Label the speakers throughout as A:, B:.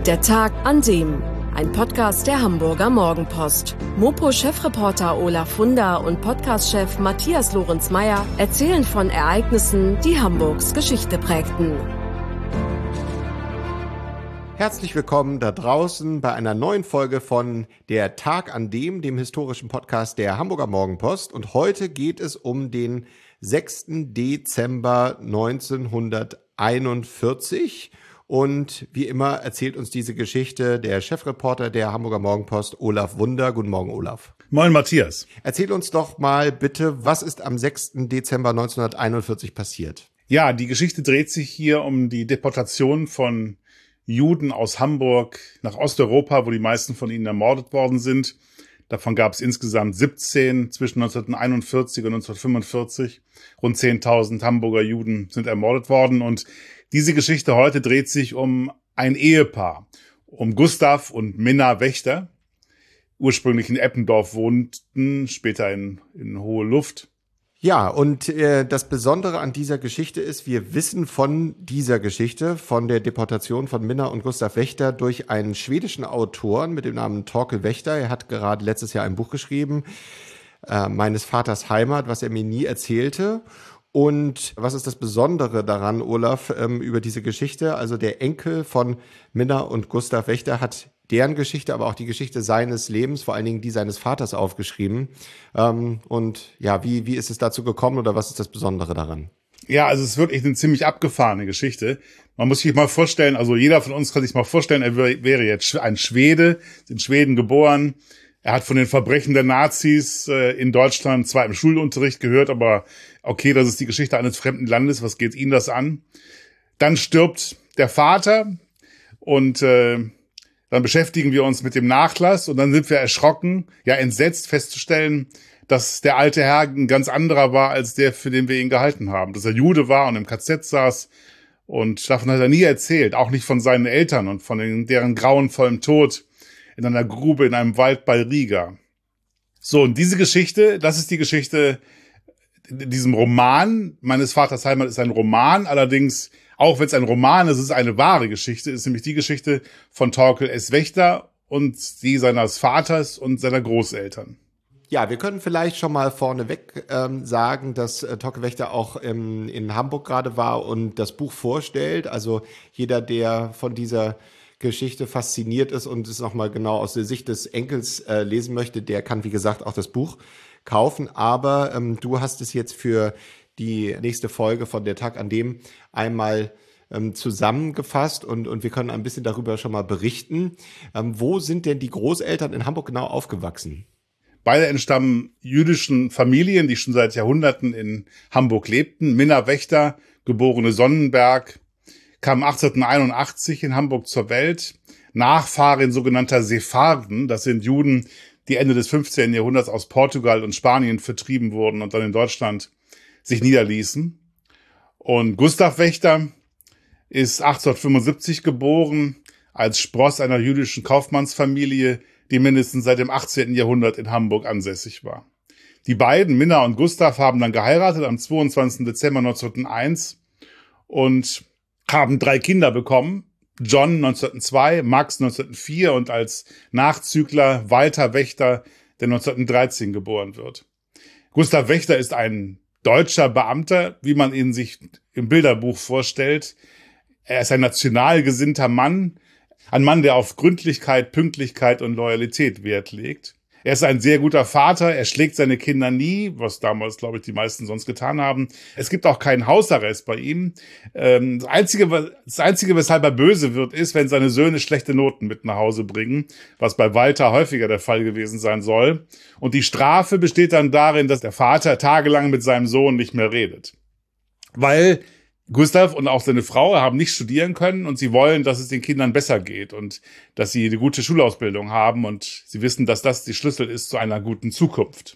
A: Der Tag an dem. Ein Podcast der Hamburger Morgenpost. Mopo-Chefreporter Olaf Funder und Podcast-Chef Matthias Lorenz-Meyer erzählen von Ereignissen, die Hamburgs Geschichte prägten.
B: Herzlich willkommen da draußen bei einer neuen Folge von Der Tag an dem historischen Podcast der Hamburger Morgenpost. Und heute geht es um den 6. Dezember 1941. Und wie immer erzählt uns diese Geschichte der Chefreporter der Hamburger Morgenpost, Olaf Funder. Guten Morgen, Olaf.
C: Moin, Matthias.
B: Erzähl uns doch mal bitte, was ist am 6. Dezember 1941 passiert?
C: Ja, die Geschichte dreht sich hier um die Deportation von Juden aus Hamburg nach Osteuropa, wo die meisten von ihnen ermordet worden sind. Davon gab es insgesamt 17 zwischen 1941 und 1945. Rund 10.000 Hamburger Juden sind ermordet worden. Und diese Geschichte heute dreht sich um ein Ehepaar, um Gustav und Minna Wächter, ursprünglich in Eppendorf wohnten, später in Hohe Luft.
B: Ja, und das Besondere an dieser Geschichte ist, wir wissen von dieser Geschichte, von der Deportation von Minna und Gustav Wächter durch einen schwedischen Autoren mit dem Namen Torkel Wächter. Er hat gerade letztes Jahr ein Buch geschrieben, Meines Vaters Heimat, was er mir nie erzählte. Und was ist das Besondere daran, Olaf, über diese Geschichte? Also der Enkel von Minna und Gustav Wächter hat deren Geschichte, aber auch die Geschichte seines Lebens, vor allen Dingen die seines Vaters, aufgeschrieben. Und ja, wie ist es dazu gekommen oder was ist das Besondere daran?
C: Ja, also es ist wirklich eine ziemlich abgefahrene Geschichte. Man muss sich mal vorstellen, also jeder von uns kann sich mal vorstellen, er wäre jetzt ein Schwede, ist in Schweden geboren. Er hat von den Verbrechen der Nazis in Deutschland zwar im Schulunterricht gehört, aber okay, das ist die Geschichte eines fremden Landes, was geht ihn das an? Dann stirbt der Vater und dann beschäftigen wir uns mit dem Nachlass und dann sind wir erschrocken, ja entsetzt festzustellen, dass der alte Herr ein ganz anderer war als der, für den wir ihn gehalten haben. Dass er Jude war und im KZ saß und davon hat er nie erzählt, auch nicht von seinen Eltern und von deren grauenvollem Tod in einer Grube in einem Wald bei Riga. So, und diese Geschichte, das ist die Geschichte in diesem Roman. Meines Vaters Heimat ist ein Roman, allerdings, auch wenn es ein Roman ist, ist es eine wahre Geschichte, ist nämlich die Geschichte von Torkel S. Wächter und die seines Vaters und seiner Großeltern.
B: Ja, wir können vielleicht schon mal vorneweg sagen, dass Torkel Wächter auch in Hamburg gerade war und das Buch vorstellt. Also jeder, der von dieser Geschichte fasziniert ist und es nochmal genau aus der Sicht des Enkels lesen möchte, der kann, wie gesagt, auch das Buch kaufen. Aber du hast es jetzt für die nächste Folge von Der Tag an dem einmal zusammengefasst und wir können ein bisschen darüber schon mal berichten. Wo sind denn die Großeltern in Hamburg genau aufgewachsen?
C: Beide entstammen jüdischen Familien, die schon seit Jahrhunderten in Hamburg lebten. Minna Wächter, geborene Sonnenberg, kam 1881 in Hamburg zur Welt. Nachfahrin sogenannter Sepharden, das sind Juden, die Ende des 15. Jahrhunderts aus Portugal und Spanien vertrieben wurden und dann in Deutschland sich niederließen. Und Gustav Wächter ist 1875 geboren, als Spross einer jüdischen Kaufmannsfamilie, die mindestens seit dem 18. Jahrhundert in Hamburg ansässig war. Die beiden, Minna und Gustav, haben dann geheiratet am 22. Dezember 1901 und haben 3 Kinder bekommen. John 1902, Max 1904 und als Nachzügler Walter Wächter, der 1913 geboren wird. Gustav Wächter ist ein deutscher Beamter, wie man ihn sich im Bilderbuch vorstellt. Er ist ein national gesinnter Mann, ein Mann, der auf Gründlichkeit, Pünktlichkeit und Loyalität Wert legt. Er ist ein sehr guter Vater, er schlägt seine Kinder nie, was damals, glaube ich, die meisten sonst getan haben. Es gibt auch keinen Hausarrest bei ihm. Das Einzige, weshalb er böse wird, ist, wenn seine Söhne schlechte Noten mit nach Hause bringen, was bei Walter häufiger der Fall gewesen sein soll. Und die Strafe besteht dann darin, dass der Vater tagelang mit seinem Sohn nicht mehr redet. Weil Gustav und auch seine Frau haben nicht studieren können und sie wollen, dass es den Kindern besser geht und dass sie eine gute Schulausbildung haben und sie wissen, dass das die Schlüssel ist zu einer guten Zukunft.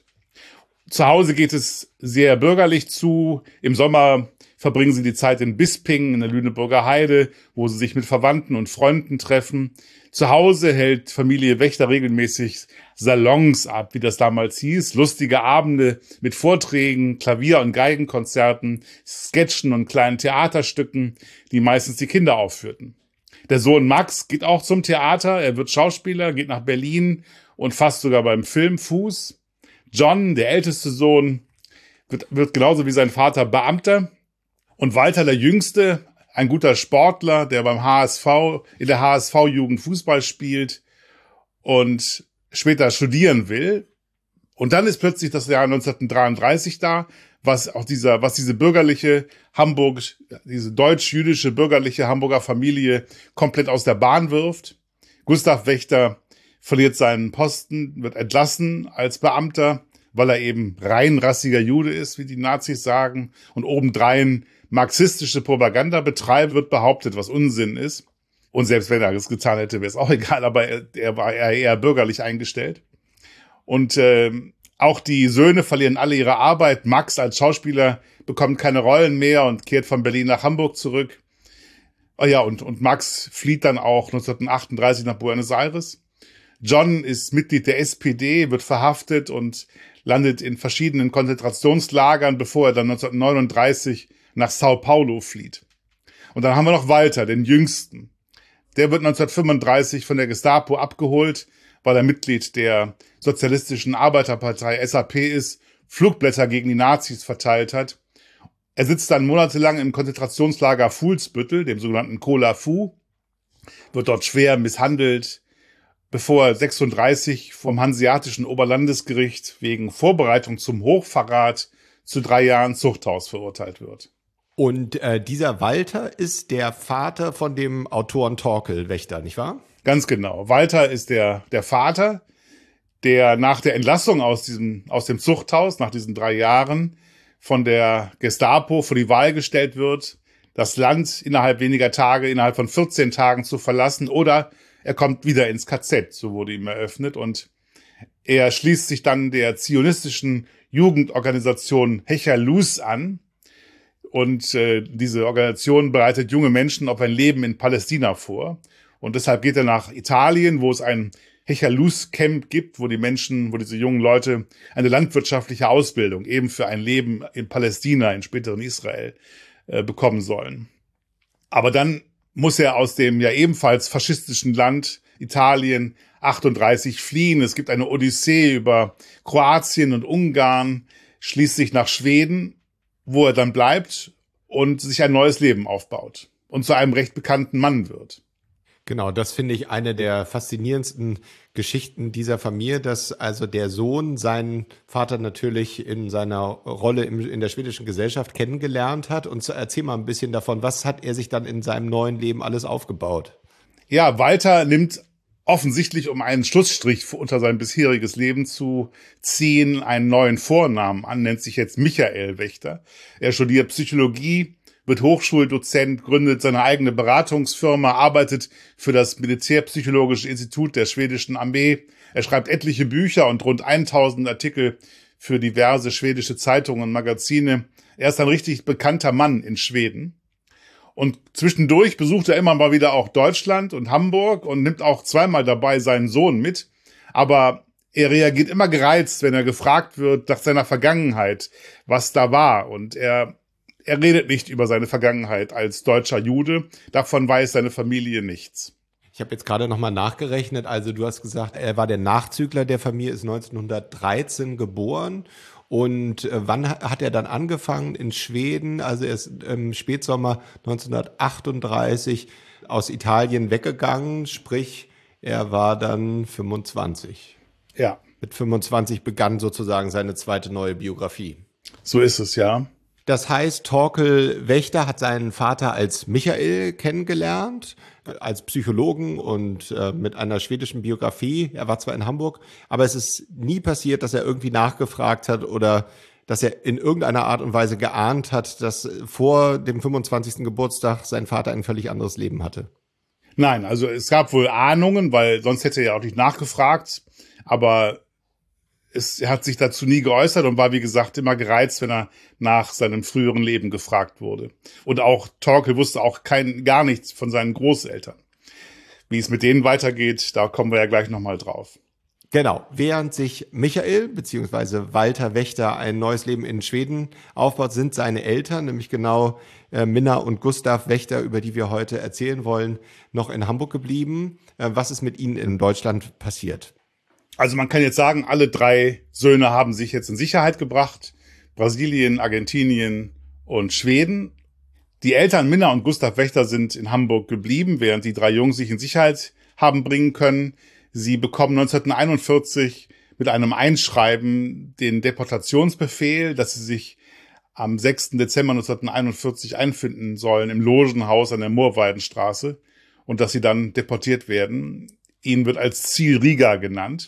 C: Zu Hause geht es sehr bürgerlich zu. Im Sommer verbringen sie die Zeit in Bisping, in der Lüneburger Heide, wo sie sich mit Verwandten und Freunden treffen. Zu Hause hält Familie Wächter regelmäßig Salons ab, wie das damals hieß. Lustige Abende mit Vorträgen, Klavier- und Geigenkonzerten, Sketchen und kleinen Theaterstücken, die meistens die Kinder aufführten. Der Sohn Max geht auch zum Theater, er wird Schauspieler, geht nach Berlin und fasst sogar beim Film Fuß. John, der älteste Sohn, wird genauso wie sein Vater Beamter. Und Walter, der Jüngste, ein guter Sportler, der beim HSV, in der HSV-Jugend Fußball spielt und später studieren will. Und dann ist plötzlich das Jahr 1933 da, was diese bürgerliche Hamburg, diese deutsch-jüdische bürgerliche Hamburger Familie komplett aus der Bahn wirft. Gustav Wächter verliert seinen Posten, wird entlassen als Beamter, weil er eben rein rassiger Jude ist, wie die Nazis sagen, und obendrein marxistische Propaganda betreibt, wird behauptet, was Unsinn ist. Und selbst wenn er das getan hätte, wäre es auch egal, aber er war eher bürgerlich eingestellt. Und auch die Söhne verlieren alle ihre Arbeit. Max als Schauspieler bekommt keine Rollen mehr und kehrt von Berlin nach Hamburg zurück. Oh ja, und Max flieht dann auch 1938 nach Buenos Aires. John ist Mitglied der SPD, wird verhaftet und landet in verschiedenen Konzentrationslagern, bevor er dann 1939 nach Sao Paulo flieht. Und dann haben wir noch Walter, den Jüngsten. Der wird 1935 von der Gestapo abgeholt, weil er Mitglied der Sozialistischen Arbeiterpartei SAP ist, Flugblätter gegen die Nazis verteilt hat. Er sitzt dann monatelang im Konzentrationslager Fuhlsbüttel, dem sogenannten Kola Fu, wird dort schwer misshandelt, bevor er 36 vom Hanseatischen Oberlandesgericht wegen Vorbereitung zum Hochverrat zu 3 Jahren Zuchthaus verurteilt wird.
B: Und dieser Walter ist der Vater von dem Autoren Torkel Wächter, nicht wahr?
C: Ganz genau. Walter ist der Vater, der nach der Entlassung aus dem Zuchthaus, nach diesen 3 Jahren, von der Gestapo vor die Wahl gestellt wird, das Land innerhalb weniger Tage, innerhalb von 14 Tagen zu verlassen, oder er kommt wieder ins KZ, so wurde ihm eröffnet, und er schließt sich dann der zionistischen Jugendorganisation Hechalus an, und diese Organisation bereitet junge Menschen auf ein Leben in Palästina vor. Und deshalb geht er nach Italien, wo es ein Hechalus-Camp gibt, wo diese jungen Leute eine landwirtschaftliche Ausbildung eben für ein Leben in Palästina, in späteren Israel, bekommen sollen. Aber dann muss er aus dem ja ebenfalls faschistischen Land Italien 38 fliehen. Es gibt eine Odyssee über Kroatien und Ungarn, schließlich nach Schweden, wo er dann bleibt und sich ein neues Leben aufbaut und zu einem recht bekannten Mann wird.
B: Genau, das finde ich eine der faszinierendsten Geschichten dieser Familie, dass also der Sohn seinen Vater natürlich in seiner Rolle in der schwedischen Gesellschaft kennengelernt hat. Und erzähl mal ein bisschen davon, was hat er sich dann in seinem neuen Leben alles aufgebaut?
C: Ja, Walter nimmt offensichtlich, um einen Schlussstrich unter sein bisheriges Leben zu ziehen, einen neuen Vornamen an, nennt sich jetzt Michael Wächter. Er studiert Psychologie, wird Hochschuldozent, gründet seine eigene Beratungsfirma, arbeitet für das Militärpsychologische Institut der schwedischen Armee. Er schreibt etliche Bücher und rund 1000 Artikel für diverse schwedische Zeitungen und Magazine. Er ist ein richtig bekannter Mann in Schweden. Und zwischendurch besucht er immer mal wieder auch Deutschland und Hamburg und nimmt auch zweimal dabei seinen Sohn mit. Aber er reagiert immer gereizt, wenn er gefragt wird nach seiner Vergangenheit, was da war. Und er redet nicht über seine Vergangenheit als deutscher Jude. Davon weiß seine Familie nichts.
B: Ich habe jetzt gerade nochmal nachgerechnet. Also du hast gesagt, er war der Nachzügler der Familie, ist 1913 geboren. Und wann hat er dann angefangen in Schweden? Also er ist im Spätsommer 1938 aus Italien weggegangen. Sprich, er war dann 25.
C: Ja.
B: Mit 25 begann sozusagen seine zweite neue Biografie.
C: So ist es, ja.
B: Das heißt, Torkel Wächter hat seinen Vater als Michael kennengelernt, als Psychologen und mit einer schwedischen Biografie. Er war zwar in Hamburg, aber es ist nie passiert, dass er irgendwie nachgefragt hat oder dass er in irgendeiner Art und Weise geahnt hat, dass vor dem 25. Geburtstag sein Vater ein völlig anderes Leben hatte.
C: Nein, also es gab wohl Ahnungen, weil sonst hätte er ja auch nicht nachgefragt, aber er hat sich dazu nie geäußert und war, wie gesagt, immer gereizt, wenn er nach seinem früheren Leben gefragt wurde. Und auch Torkel wusste auch gar nichts von seinen Großeltern. Wie es mit denen weitergeht, da kommen wir ja gleich nochmal drauf.
B: Genau, während sich Michael bzw. Walter Wächter ein neues Leben in Schweden aufbaut, sind seine Eltern, nämlich genau Minna und Gustav Wächter, über die wir heute erzählen wollen, noch in Hamburg geblieben. Was ist mit ihnen in Deutschland passiert?
C: Also man kann jetzt sagen, alle 3 Söhne haben sich jetzt in Sicherheit gebracht. Brasilien, Argentinien und Schweden. Die Eltern Minna und Gustav Wächter sind in Hamburg geblieben, während die 3 Jungs sich in Sicherheit haben bringen können. Sie bekommen 1941 mit einem Einschreiben den Deportationsbefehl, dass sie sich am 6. Dezember 1941 einfinden sollen im Logenhaus an der Moorweidenstraße und dass sie dann deportiert werden. Ihnen wird als Ziel Riga genannt.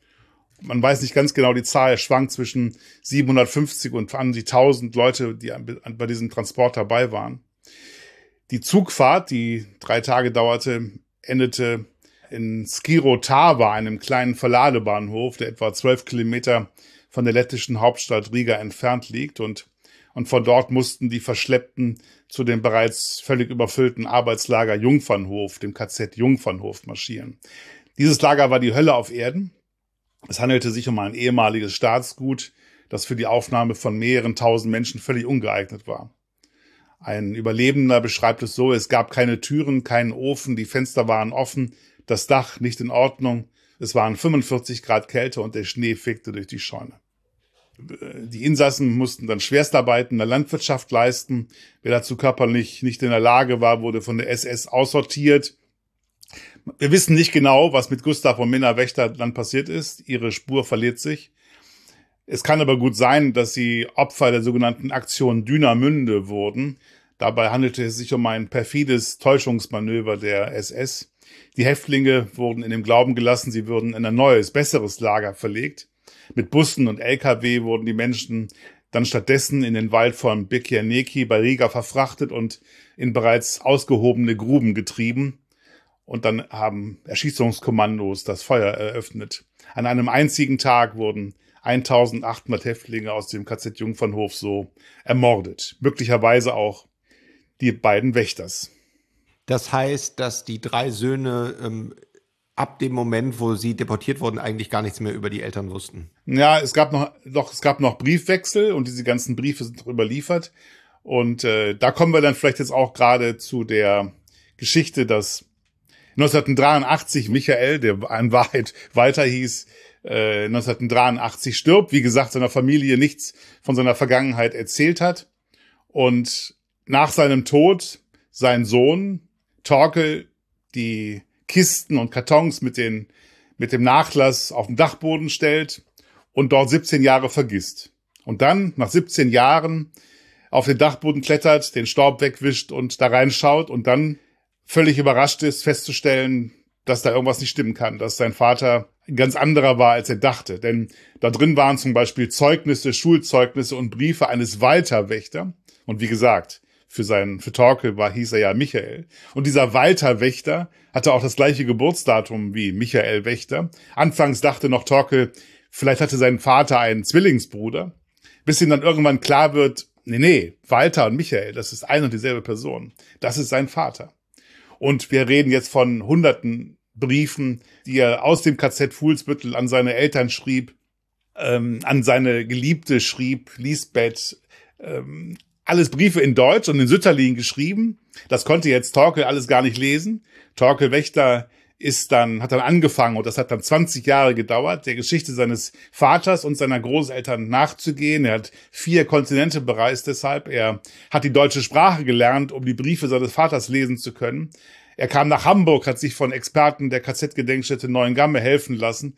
C: Man weiß nicht ganz genau die Zahl, schwankt zwischen 750 und 1000 Leute, die bei diesem Transport dabei waren. Die Zugfahrt, die 3 Tage dauerte, endete in Skirotava, einem kleinen Verladebahnhof, der etwa 12 Kilometer von der lettischen Hauptstadt Riga entfernt liegt. Und von dort mussten die Verschleppten zu dem bereits völlig überfüllten Arbeitslager Jungfernhof, dem KZ Jungfernhof, marschieren. Dieses Lager war die Hölle auf Erden. Es handelte sich um ein ehemaliges Staatsgut, das für die Aufnahme von mehreren tausend Menschen völlig ungeeignet war. Ein Überlebender beschreibt es so: Es gab keine Türen, keinen Ofen, die Fenster waren offen, das Dach nicht in Ordnung, es waren 45 Grad Kälte und der Schnee fegte durch die Scheune. Die Insassen mussten dann Schwerstarbeiten in der Landwirtschaft leisten. Wer dazu körperlich nicht in der Lage war, wurde von der SS aussortiert. Wir wissen nicht genau, was mit Gustav und Minna Wächter dann passiert ist. Ihre Spur verliert sich. Es kann aber gut sein, dass sie Opfer der sogenannten Aktion Dünamünde wurden. Dabei handelte es sich um ein perfides Täuschungsmanöver der SS. Die Häftlinge wurden in dem Glauben gelassen, sie würden in ein neues, besseres Lager verlegt. Mit Bussen und LKW wurden die Menschen dann stattdessen in den Wald von Birkirneki bei Riga verfrachtet und in bereits ausgehobene Gruben getrieben. Und dann haben Erschießungskommandos das Feuer eröffnet. An einem einzigen Tag wurden 1800 Häftlinge aus dem KZ Jungfernhof so ermordet. Möglicherweise auch die beiden Wächters.
B: Das heißt, dass die 3 Söhne ab dem Moment, wo sie deportiert wurden, eigentlich gar nichts mehr über die Eltern wussten.
C: Ja, es gab noch Briefwechsel und diese ganzen Briefe sind noch überliefert. Und da kommen wir dann vielleicht jetzt auch gerade zu der Geschichte, dass 1983 Michael, der in Wahrheit Walter hieß, 1983 stirbt. Wie gesagt, seiner Familie nichts von seiner Vergangenheit erzählt hat. Und nach seinem Tod sein Sohn Torkel die Kisten und Kartons mit dem Nachlass auf den Dachboden stellt und dort 17 Jahre vergisst. Und dann, nach 17 Jahren, auf den Dachboden klettert, den Staub wegwischt und da reinschaut und dann völlig überrascht ist, festzustellen, dass da irgendwas nicht stimmen kann, dass sein Vater ein ganz anderer war, als er dachte. Denn da drin waren zum Beispiel Zeugnisse, Schulzeugnisse und Briefe eines Walter Wächter. Und wie gesagt, für Torkel hieß er ja Michael. Und dieser Walter Wächter hatte auch das gleiche Geburtsdatum wie Michael Wächter. Anfangs dachte noch Torkel, vielleicht hatte sein Vater einen Zwillingsbruder, bis ihm dann irgendwann klar wird, nee, Walter und Michael, das ist eine und dieselbe Person. Das ist sein Vater. Und wir reden jetzt von hunderten Briefen, die er aus dem KZ Fuhlsbüttel an seine Eltern schrieb, an seine Geliebte schrieb, Lisbeth, alles Briefe in Deutsch und in Sütterlin geschrieben. Das konnte jetzt Torkel alles gar nicht lesen. Torkel Wächter hat dann angefangen, und das hat dann 20 Jahre gedauert, der Geschichte seines Vaters und seiner Großeltern nachzugehen. Er hat 4 Kontinente bereist deshalb. Er hat die deutsche Sprache gelernt, um die Briefe seines Vaters lesen zu können. Er kam nach Hamburg, hat sich von Experten der KZ-Gedenkstätte Neuengamme helfen lassen.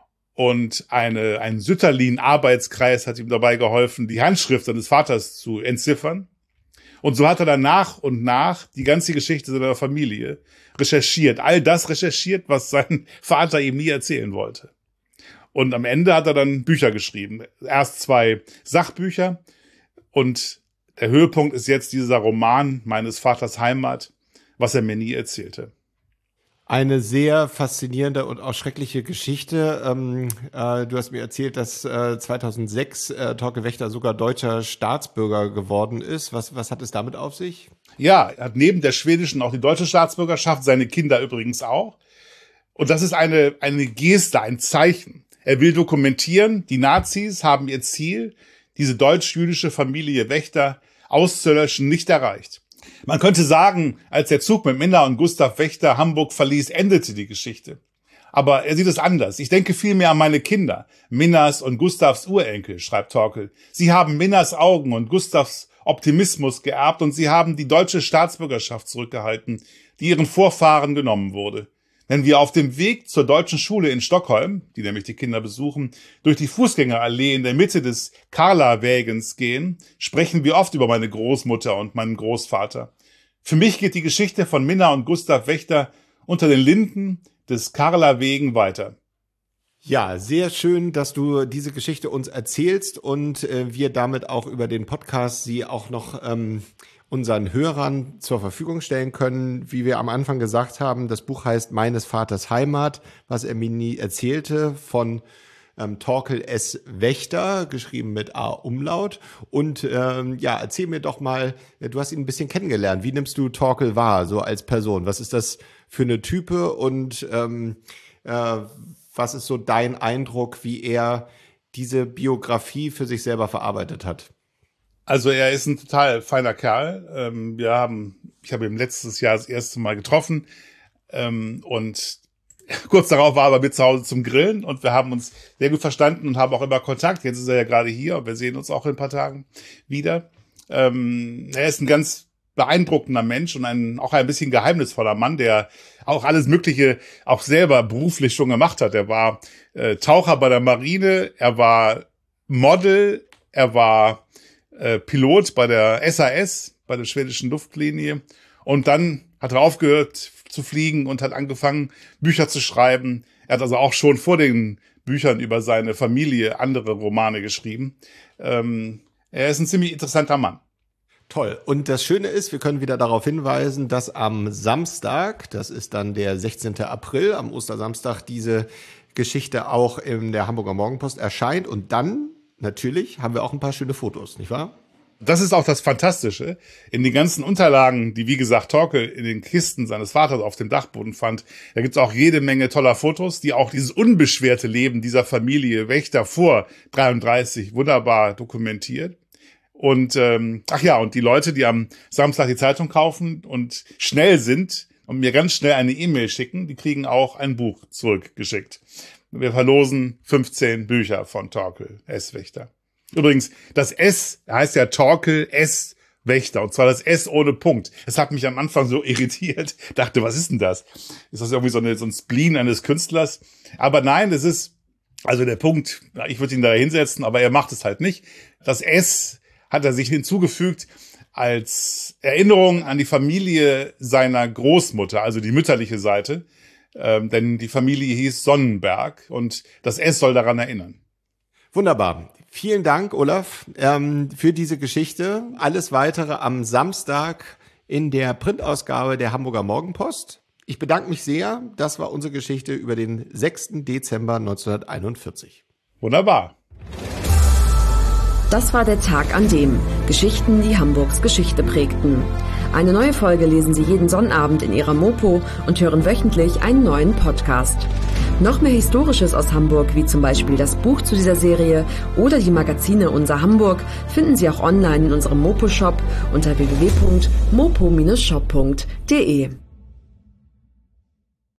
C: Und ein Sütterlin-Arbeitskreis hat ihm dabei geholfen, die Handschrift seines Vaters zu entziffern. Und so hat er dann nach und nach die ganze Geschichte seiner Familie recherchiert. All das recherchiert, was sein Vater ihm nie erzählen wollte. Und am Ende hat er dann Bücher geschrieben. Erst 2 Sachbücher. Und der Höhepunkt ist jetzt dieser Roman meines Vaters Heimat, was er mir nie erzählte.
B: Eine sehr faszinierende und auch schreckliche Geschichte. Du hast mir erzählt, dass 2006 Torkel Wächter sogar deutscher Staatsbürger geworden ist. Was hat es damit auf sich?
C: Ja, er hat neben der schwedischen auch die deutsche Staatsbürgerschaft, seine Kinder übrigens auch. Und das ist eine Geste, ein Zeichen. Er will dokumentieren, die Nazis haben ihr Ziel, diese deutsch-jüdische Familie Wächter auszulöschen, nicht erreicht. Man könnte sagen, als der Zug mit Minna und Gustav Wächter Hamburg verließ, endete die Geschichte. Aber er sieht es anders. Ich denke vielmehr an meine Kinder, Minnas und Gustavs Urenkel, schreibt Torkel. Sie haben Minnas Augen und Gustavs Optimismus geerbt und sie haben die deutsche Staatsbürgerschaft zurückgehalten, die ihren Vorfahren genommen wurde. Wenn wir auf dem Weg zur deutschen Schule in Stockholm, die nämlich die Kinder besuchen, durch die Fußgängerallee in der Mitte des Karlavägens gehen, sprechen wir oft über meine Großmutter und meinen Großvater. Für mich geht die Geschichte von Minna und Gustav Wächter unter den Linden des Karlavägen weiter.
B: Ja, sehr schön, dass du diese Geschichte uns erzählst und wir damit auch über den Podcast sie auch noch unseren Hörern zur Verfügung stellen können. Wie wir am Anfang gesagt haben, das Buch heißt Meines Vaters Heimat, was er mir nie erzählte, von Torkel S. Wächter, geschrieben mit A-Umlaut. Und erzähl mir doch mal, du hast ihn ein bisschen kennengelernt. Wie nimmst du Torkel wahr, so als Person? Was ist das für eine Type und was ist so dein Eindruck, wie er diese Biografie für sich selber verarbeitet hat?
C: Also er ist ein total feiner Kerl. Ich habe ihn letztes Jahr das erste Mal getroffen und kurz darauf war er bei mir zu Hause zum Grillen und wir haben uns sehr gut verstanden und haben auch immer Kontakt. Jetzt ist er ja gerade hier und wir sehen uns auch in ein paar Tagen wieder. Er ist ein ganz beeindruckender Mensch und auch ein bisschen geheimnisvoller Mann, der auch alles Mögliche auch selber beruflich schon gemacht hat. Er war Taucher bei der Marine, er war Model, er war Pilot bei der SAS, bei der schwedischen Luftlinie. Und dann hat er aufgehört zu fliegen und hat angefangen, Bücher zu schreiben. Er hat also auch schon vor den Büchern über seine Familie andere Romane geschrieben. Er ist ein ziemlich interessanter Mann.
B: Toll. Und das Schöne ist, wir können wieder darauf hinweisen, dass am Samstag, das ist dann der 16. April, am Ostersamstag, diese Geschichte auch in der Hamburger Morgenpost erscheint. Und dann natürlich haben wir auch ein paar schöne Fotos, nicht wahr?
C: Das ist auch das Fantastische. In den ganzen Unterlagen, die, wie gesagt, Torkel in den Kisten seines Vaters auf dem Dachboden fand, da gibt's auch jede Menge toller Fotos, die auch dieses unbeschwerte Leben dieser Familie Wächter vor 33 wunderbar dokumentiert. Und und die Leute, die am Samstag die Zeitung kaufen und schnell sind und mir ganz schnell eine E-Mail schicken, die kriegen auch ein Buch zurückgeschickt. Wir verlosen 15 Bücher von Torkel S. Wächter. Übrigens, das S heißt ja Torkel S. Wächter. Und zwar das S ohne Punkt. Es hat mich am Anfang so irritiert. Dachte, was ist denn das? Ist das irgendwie so ein Spleen eines Künstlers? Aber nein, das ist, also der Punkt, ich würde ihn da hinsetzen, aber er macht es halt nicht. Das S hat er sich hinzugefügt als Erinnerung an die Familie seiner Großmutter, also die mütterliche Seite. Denn die Familie hieß Sonnenberg und das S soll daran erinnern.
B: Wunderbar. Vielen Dank, Olaf, für diese Geschichte. Alles Weitere am Samstag in der Printausgabe der Hamburger Morgenpost. Ich bedanke mich sehr. Das war unsere Geschichte über den 6. Dezember 1941.
C: Wunderbar.
A: Das war der Tag an dem Geschichten, die Hamburgs Geschichte prägten. Eine neue Folge lesen Sie jeden Sonnabend in Ihrer Mopo und hören wöchentlich einen neuen Podcast. Noch mehr Historisches aus Hamburg, wie zum Beispiel das Buch zu dieser Serie oder die Magazine Unser Hamburg, finden Sie auch online in unserem Mopo-Shop unter www.mopo-shop.de.